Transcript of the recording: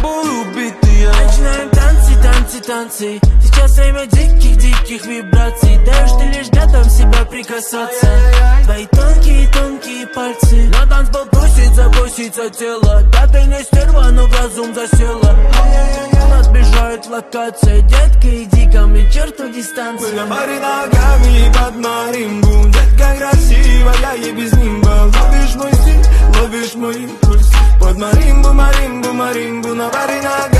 тобой убитые. Начинаем танцы, танцы, танцы. Сейчас время диких вибраций. Даешь ты лишь готов себя прикасаться. Твои тонкие, тонкие пальцы. На танцпол просится тело. Да ты не стерва, но в разум засела. Надбежает локация. Детка, иди ко мне, черту дистанцию. Пари ногами под маримбу. Детка красивая и без нимба. Ловишь мой стиль, ловишь мой импульс. Под маримбу, маримбу, маримбу. На пари ногами